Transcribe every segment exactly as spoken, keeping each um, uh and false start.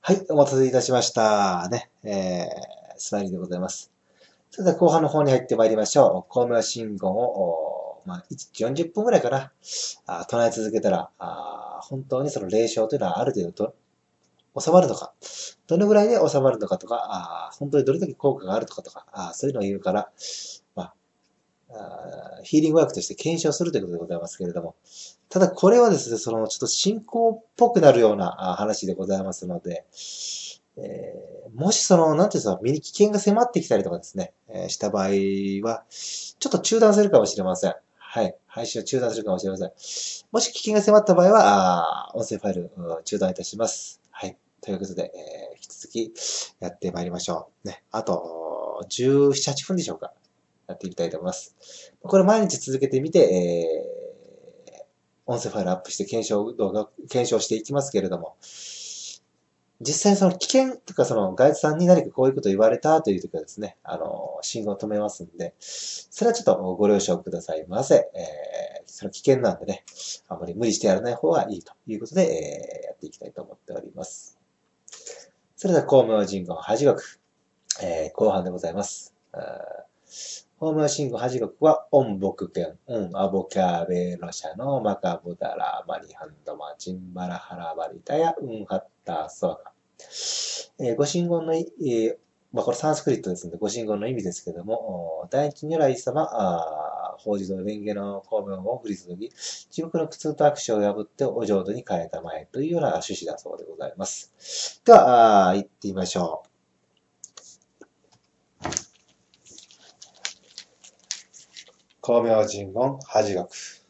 はい、お待たせいたしました。ね、えー、スマイリーでございます。それでは後半の方に入ってまいりましょう。光明信号を、まあ、いちよんじゅっぷんぐらいかな、あ唱え続けたら、あ本当にその霊障というのはある程度と収まるのか、どのぐらいで収まるのかとか、あ本当にどれだけ効果があるとかとか、あそういうのを言うから、まあ、あヒーリングワークとして検証するということでございますけれども、ただこれはですね、そのちょっと信仰っぽくなるような話でございますので、えー、もしその、なんていうんですか、身に危険が迫ってきたりとかですね、えー、した場合は、ちょっと中断するかもしれません。はい。配信を中断するかもしれません。もし危険が迫った場合は、あ音声ファイル、中断いたします。はい。ということで、えー、引き続きやってまいりましょう。ね。あと、じゅうなな、はっぷんでしょうか。やっていきたいと思います。これ毎日続けてみて、えー、音声ファイルアップして検証動画、検証していきますけれども、実際にその危険とかそのガイドさんに何かこういうこと言われたという時はですね、あの、信号を止めますんで、それはちょっとご了承くださいませ。えー、それは危険なんでね、あまり無理してやらない方がいいということで、えー、やっていきたいと思っております。それでは、光明神言恥学、えー、後半でございます。光明神言恥学は、音木剣、うん、アボキャーベロシャのマカブダラマリハンドマチンバラハラバリタヤ、うん、ハッターソワカ。えー、ご神言の、えー、まあ、これサンスクリットですので、ご神言の意味ですけども、第一如来様、あ法事の蓮華の光明を振り注ぎ、地獄の苦痛と悪手を破ってお浄土に変えたまえというような趣旨だそうでございます。では、あ行ってみましょう。光明神言恥学。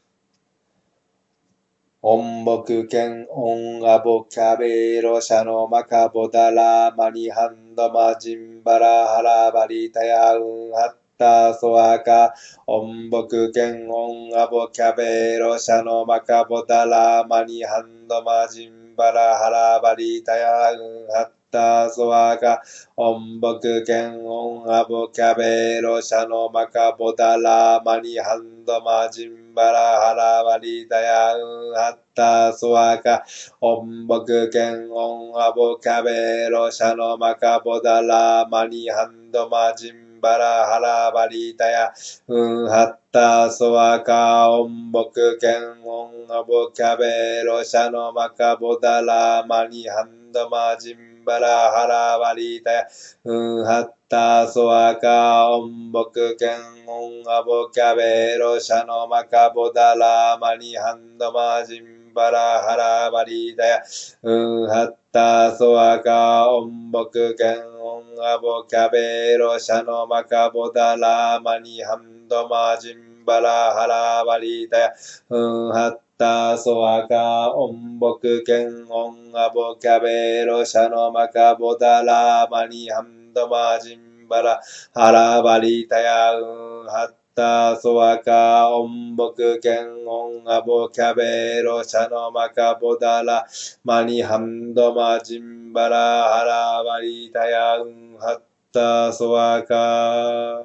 音木剣音アボキャベロシャノマカボダラマニハンドマジンバラハラバリタヤウンハッタソアカ音木剣音アボキャベロシャノマカボダラマニハンドマジンバラハラバリタヤウンハッタソアカ音木剣音アボキャベロシャノマカボダラマニハンドマジンバラハラバリタヤウンハッタソワカ音木剣音アボキャベロシャノマカボダラマニハンドマジンバラハラバリタヤウンハッタソワカ音木剣音アボキャベロシャノマカボダラマニハンドマジンバラハラバリタヤウンハッタソワカ音木剣音アボキャベロシャノマカボダラマニハンドマジンバラハラバリダヤウンハッタソワカ音木剣音アボキャベロシャノマカボダラマニハンドマジンバラハラバリダヤウンハッタソワカ音木剣音アボキャベロシャノマカボダラマニハンドマジンバラハラバリタヤウンハッタソワカ音木剣音アボキャベロシャノマカボダラマニハンドマジンバラハラバリタヤウンハッタソワカ。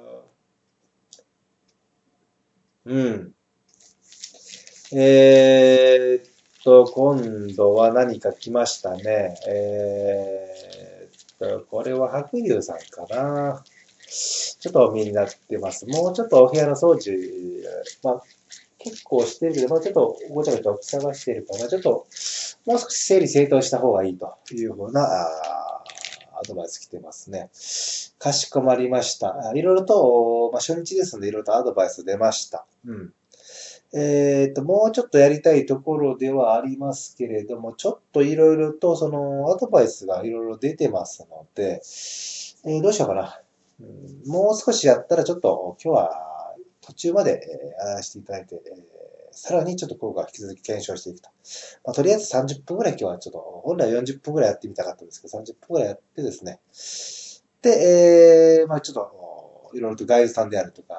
うん。えーっと、今度は何か来ましたね。えーっと、これは白龍さんかな。ちょっとお見になってます。もうちょっとお部屋の掃除、まあ、結構してるけど、まあ、ちょっとごちゃごちゃ探してるから、ちょっともう少し整理整頓した方がいいというふうなあアドバイス来てますね。かしこまりました。いろいろと、まあ、初日ですので、いろいろとアドバイス出ました。うん。えっと、もうちょっとやりたいところではありますけれども、ちょっといろいろとそのアドバイスがいろいろ出てますので、えーどうしようかな。うん、もう少しやったらちょっと今日は途中までえーやらせていただいて、えーさらにちょっと効果を引き続き検証していくと。まあ、とりあえずさんじゅっぷんぐらい今日はちょっと、本来よんじゅっぷんぐらいやってみたかったんですけど、さんじゅっぷんぐらいやってですね。で、えー、まあちょっと、いろいろとガイドさんであるとか、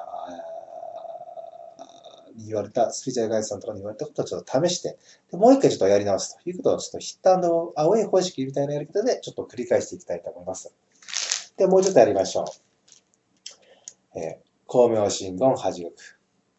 に言われた、スピーチャーガイドさんとかに言われたことをちょっと試して、でもう一回ちょっとやり直すということを、ちょっとヒットアンドアウェイ方式みたいなやり方でちょっと繰り返していきたいと思います。で、もうちょっとやりましょう。えー、光明神言恥学。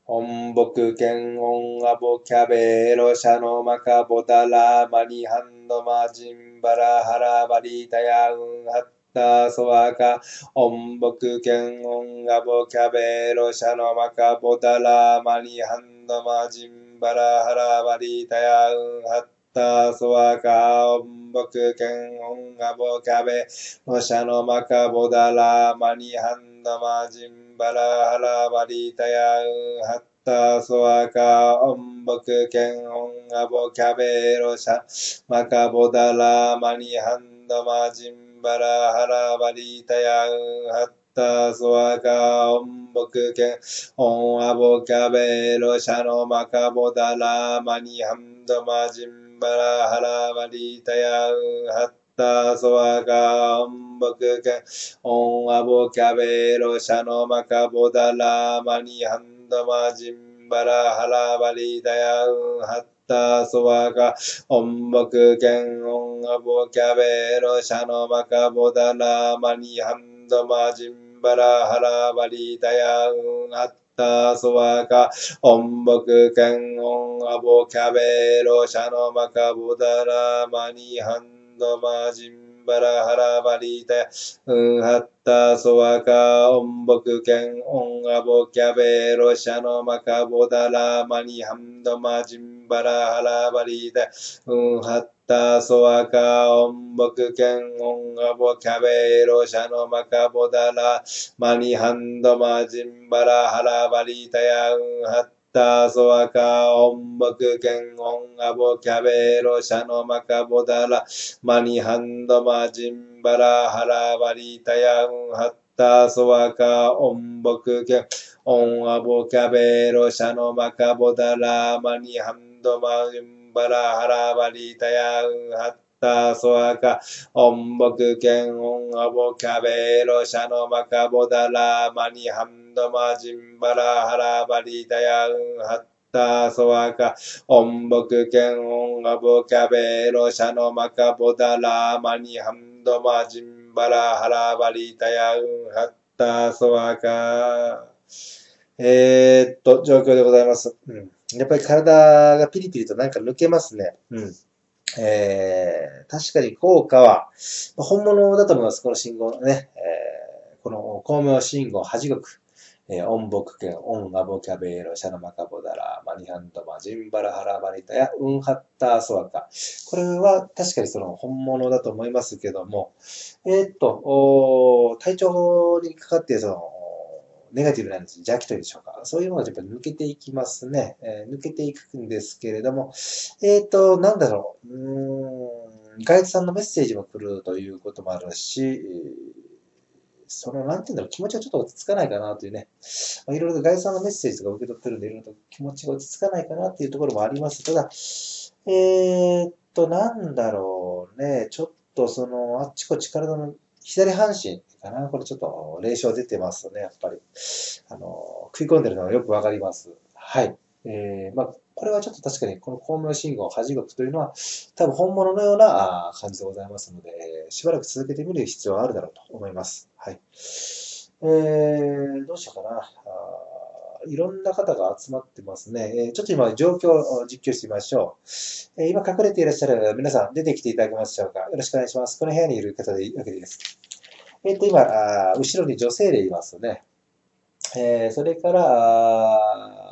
音木剣音アボキャベロシャノマカボダラマニハンドマジンバラハラバリタヤウンハッタソワカ音木剣音アボキャベロシャノマカボダラマニハンドマジンバラハラバリタヤウンハッタソワカ音木剣音アボキャベロシャノマカボダラマニハンドマジンバラハラバリタヤウンハッタソワカ音木剣音アボキャベロシャマカボダラマニハンドマジンバラハラバリタヤウンハッタソワカ音木剣音アボキャベロシャノマカボダラマニハンドマジンバラハラバリタヤウンハッタソワカ音木剣音アボキャベロシャノマカボダラマニハンドマジンバラハラバリタヤウンハッタソワカ音木剣音アボキャベロシャノマカボダラマニハンドマジンバラハラバリタヤウンハッタソワカ音木剣音アボキャベロシャノマカボダラマニハンドマジンバラハラバリタヤウンハッタソワカ音木剣音アボキャベロシャノマカボダラマニハンドマジンバラハラバリタヤウンハッタソワカ音木剣音アボキャベロシャノマカボダラマニハンドマジンバラハラバリタヤウンハッタソワカ音木剣音アボキャベロシャノマカボダラマニハンドマジンバラハラバリタヤウンハッタソワカ音木剣音アボキャベロシャノマカボダラマニハンドマジンバラハラバリタヤウンハッタソワカ音木剣音アボキャベロシャノマカボダラマニハンドマジンバラハラバリタヤウンハッタソワカ音木剣音アボキャベロシャノマカボダラマニハンドマジンバラハラバリタヤウンハッタソワカえー、っと、状況でございます。うん、やっぱり体がピリピリとなんか抜けますね。うんえー、確かに効果は、本物だと思います。この信号のね、えー、この光明信号、恥国、えー、音木剣、音アボキャベーロ、シャナマカボダラ、マニハンドマ、ジンバラハラバリタや、ウンハッターソワカ。これは確かにその本物だと思いますけども、えー、っと、お体調にかかってその、ネガティブなんです。邪気というでしょうか。そういうものがやっぱり抜けていきますね。えー、抜けていくんですけれども、えっと、なんだろう。うーん、ガイドさんのメッセージも来るということもあるし、その、なんていうんだろう、気持ちがちょっと落ち着かないかなというね。いろいろとガイドさんのメッセージとか受け取ってるんで、いろいろと気持ちが落ち着かないかなっていうところもあります。ただ、えーっと、なんだろうね。ちょっとその、あっちこっち体の左半身かな。これちょっと、霊障出てますね、やっぱり。あの、食い込んでるのがよくわかります。はい。えー、まあ、これはちょっと確かにこの光明信号恥国というのは多分本物のような感じでございますので、しばらく続けてみる必要があるだろうと思います。はい。えー、どうしようかな。あいろんな方が集まってますね。えー、ちょっと今状況を実況してみましょう。えー、今隠れていらっしゃる皆さん出てきていただけますでしょうか。よろしくお願いします。この部屋にいる方でいいわけでいいです。えっ、と、今あ、後ろに女性霊いますね。えー、それから、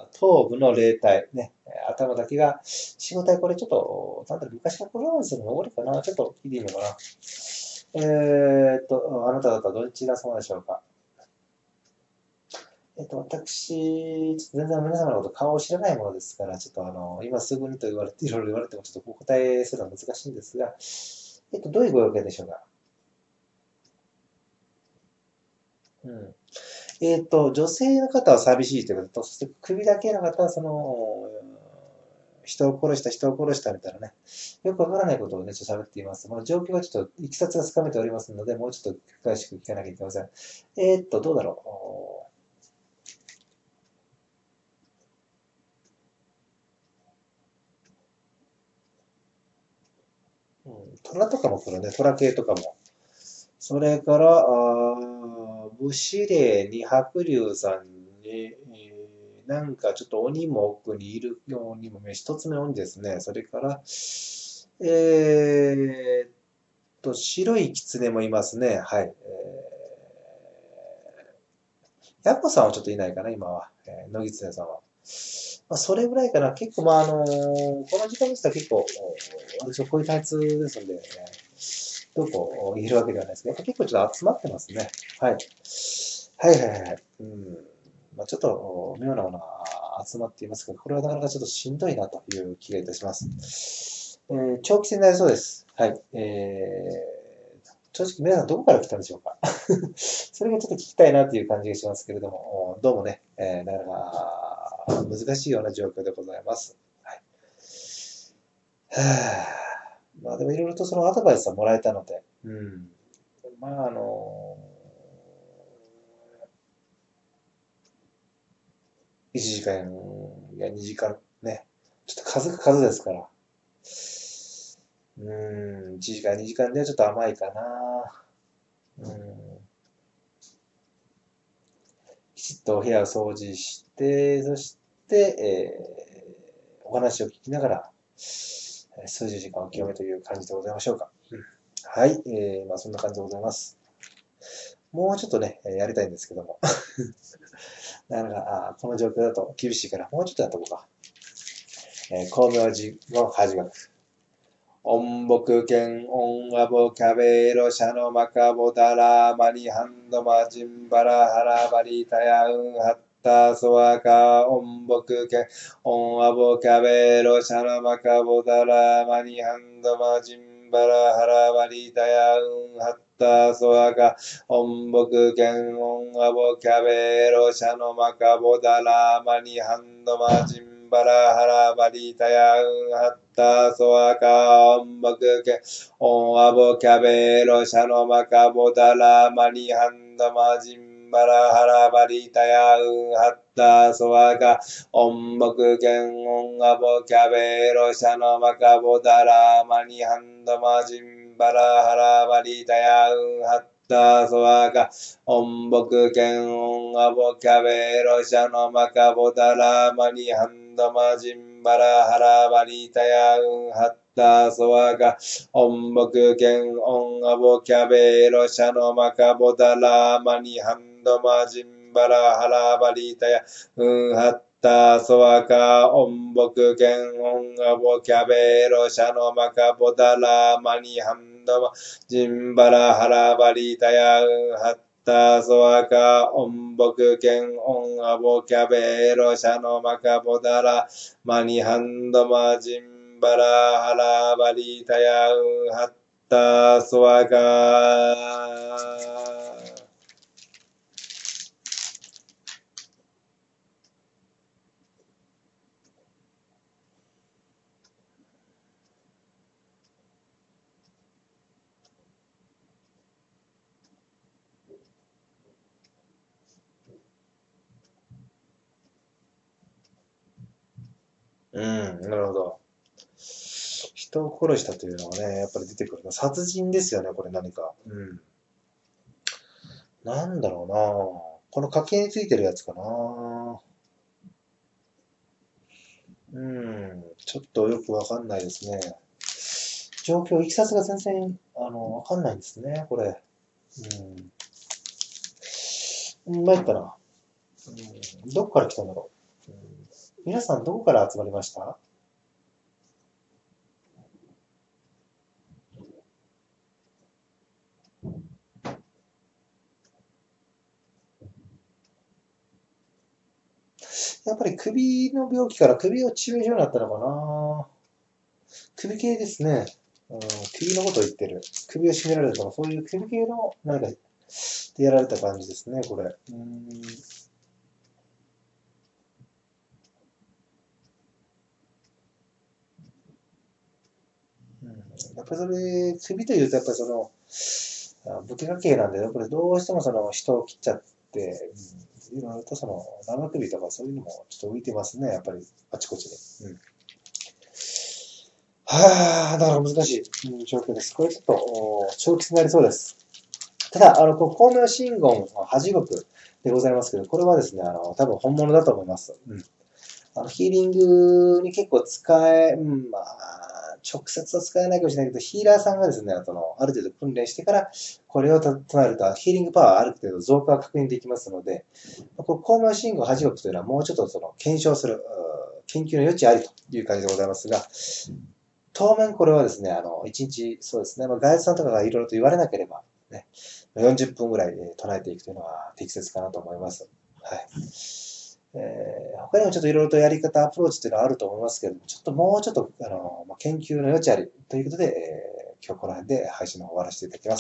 頭部の霊体、ね、頭だけが、仕事体これちょっと、なんだろう、昔のプロナンスの方が多いかな。ちょっと聞いてみようかな。えーっと、あなた方どちら様でしょうか。えっと、私、全然皆様のこと顔を知らないものですから、ちょっとあの、今すぐにと言われて、いろいろ言われてもちょっとお答えするのは難しいんですが、えっと、どういうご用件でしょうか。うん。えっと、女性の方は寂しいということと、そして首だけの方は、その、人を殺した、人を殺したみたいなね、よくわからないことをね、ちょっと喋っています。この状況がちょっと、いきさつがつかめておりますので、もうちょっと詳しく聞かなきゃいけません。えーっと、どうだろう。うん、虎とかも来るね、虎系とかも。それから、あ武士霊に白龍さんに、えーなんかちょっと鬼も奥にいるようにも見え、一つ目鬼ですね。それから、えーっと、白い狐もいますね。はい。えー、ヤコさんはちょっといないかな、今は。えー、野狐さんは。まあ、それぐらいかな。結構、まあ、あのーこの時間ですと結構、私はこういう体質ですので、どうこう言えるわけではないですけど、やっぱ結構ちょっと集まってますね。はい。はいはいはい。うん。まあ、ちょっと妙なものが集まっていますが、これはなかなかちょっとしんどいなという気がいたします。えー、長期戦になりそうです。はい。えー、正直皆さんどこから来たんでしょうか。それがちょっと聞きたいなという感じがしますけれども、どうもね、えー、なかなか難しいような状況でございます。はい。はあ、まあでもいろいろとそのアドバイスはもらえたので、うん。まああの、いちじかんやにじかんね、ちょっと数が数ですから、うーん、いちじかんにじかんではちょっと甘いかな。うん、きちっとお部屋を掃除して、そして、えー、お話を聞きながら、数十時間を清めという感じでございましょうか。うん、はい、えー、まあそんな感じでございます。もうちょっとね、やりたいんですけども。なかなか、あこの状況だと厳しいから、もうちょっとやっとこうか。えー、光明寺の恥学。音木剣音アボキャベロシャノマカボダラマニハンドマジンバラハラバリタヤウンハッタソワカ音木剣音アボキャベロシャノマカボダラマニハンドマジンバラハラバリタヤウンハッタソワカ音木剣音アボキャベロシャノマカボダラマニハンドマジンバラハラバリタヤウンハッタソワカオンバクケオンアボキャベロシャノマカボダラマニハンダマジンバラハラバリタヤウンハッタソワカオンバクケンオンアボキャベロシャノマカボダラマニハンダマジンバラハラバリタヤウンハッタソワカ音木剣音アボキャベロシャノマカボダラマニハンダマジンバラハラバリタヤウンハッタソワカ音木剣音アボキャベロシャノマカボダラマニハンダマジンバラハラバリタヤウンハッタソワカ音木剣音アボキャベロシャノマカボダラマニハンダマジンバラハラバリタヤウンハッタソワカ音木剣音アボキャベロシャノマカボダラマニハンドマジンバラハラバリタヤウンハッタソワカ。うん、なるほど。人を殺したというのがね、やっぱり出てくるの。殺人ですよね、これ何か。うん。なんだろうなこの家系についてるやつかな。うん、ちょっとよくわかんないですね。状況、いきさつが全然、あの、わかんないんですね、これ。うん。参ったな。うん、どこから来たんだろう。うん、皆さんどこから集まりました？やっぱり首の病気から首を致命傷になったのかな。首系ですね。うん、首のことを言ってる。首を絞められたとか、そういう首系の何かでやられた感じですね、これ。うん、うん、やっぱりそれ、首というと、やっぱりその、あ武家家系なんで、やっぱりどうしてもその人を切っちゃって、うん、いろいろとその生首とかそういうのもちょっと浮いてますね、やっぱりあちこちで。うん、はあ、だから難しい、うん、状況です。これちょっと長期戦になりそうです。 ただ、あの、この光明真言恥獄でございますけど、これはですね、あの、多分本物だと思います。うん。あの、ヒーリングに結構使え、うん、まあ、直接は使えないかもしれないけど、ヒーラーさんがですね、その、ある程度訓練してから、これを唱えると、ヒーリングパワーはある程度増加が確認できますので、この光明信号恥獄というのはもうちょっとその、検証する、研究の余地ありという感じでございますが、当面これはですね、あの、いちにち、そうですね、まあ、ガイドさんとかがいろいろと言われなければ、ね、よんじゅっぷんぐらい唱えていくというのは適切かなと思います。はい。えー、他にもちょっといろいろとやり方、アプローチっていうのはあると思いますけど、ちょっともうちょっと、あの、まあ、研究の余地ありということで、えー、今日この辺で配信の方を終わらせていただきます。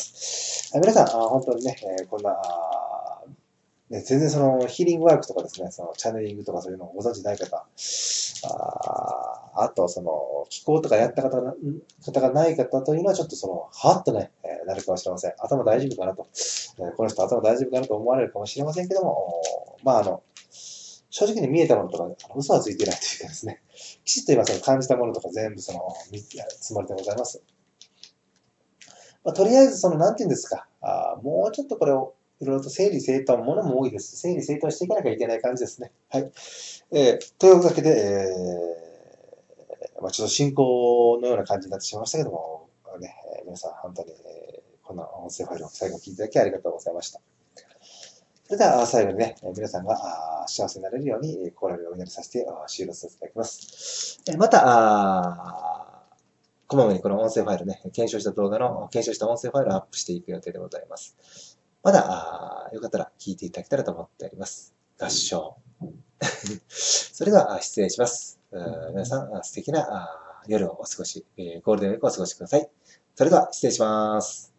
皆さん、あ本当にね、えー、こんな、ね、全然そのヒーリングワークとかですね、そのチャネリングとかそういうのをご存知ない方、ああと、その、気候とかやった方が方がない方というのは、ちょっとその、はっとね、えー、なるかもしれません。頭大丈夫かなと、えー。この人頭大丈夫かなと思われるかもしれませんけども、まあ、あの、正直に見えたものとか、嘘はついてないというかですね、きちっと今その感じたものとか全部その、つもりでございます。まあ、とりあえずその、なんていうんですか、あもうちょっとこれを、いろいろと整理整頓、ものも多いです。整理整頓していかなきゃいけない感じですね。はい。えー、というわけで、えー、まあ、ちょっと進行のような感じになってしまいましたけども、ね、えー、皆さん本当に、えー、こんな音声ファイルを最後聞いていただきありがとうございました。それでは最後にね、皆さんが幸せになれるように心よりお祈りさせて終了させていただきます。また、こまめにこの音声ファイルね、検証した動画の、検証した音声ファイルをアップしていく予定でございます。まだ、よかったら聞いていただけたらと思っております。合唱。それでは、失礼します。皆さん、素敵な夜をお過ごし、ゴールデンウィークをお過ごしください。それでは、失礼します。